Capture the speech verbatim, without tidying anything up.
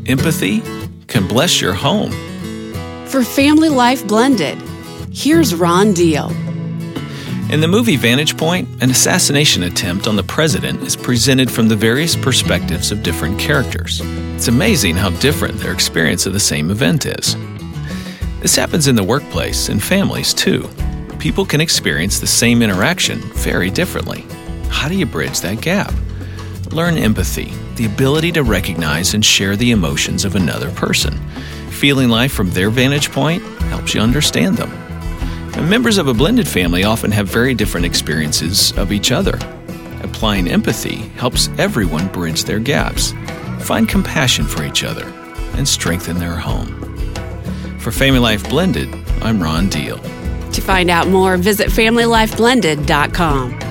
empathy can bless your home. For Family Life Blended, here's Ron Deal. In the movie Vantage Point, an assassination attempt on the president is presented from the various perspectives of different characters. It's amazing how different their experience of the same event is. This happens in the workplace and families too. People can experience the same interaction very differently. How do you bridge that gap? Learn empathy, the ability to recognize and share the emotions of another person. Feeling life from their vantage point helps you understand them. And members of a blended family often have very different experiences of each other. Applying empathy helps everyone bridge their gaps, find compassion for each other, and strengthen their home. For Family Life Blended, I'm Ron Deal. To find out more, visit family life blended dot com.